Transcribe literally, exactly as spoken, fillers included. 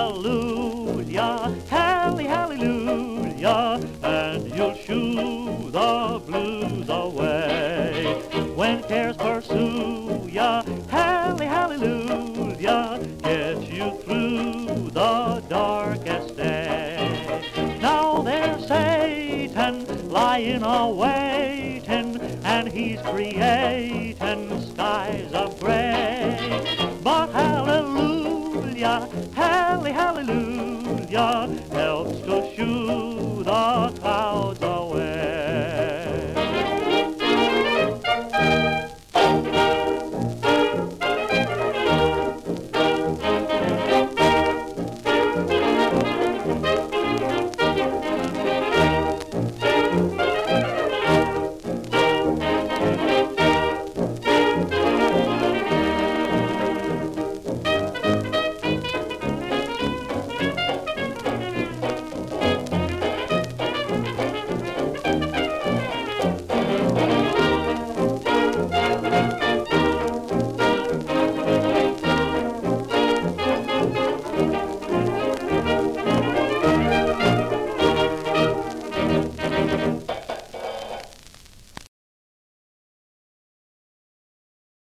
hallelujah, halle, hallelujah, and you'll shoo the blues away. When cares pursue ya, halle, hallelujah, get you through the darkest day. Now there's Satan lying a-waiting, and he's creating skies of gray. But hallelujah, halle, hallelujah, helps to shoo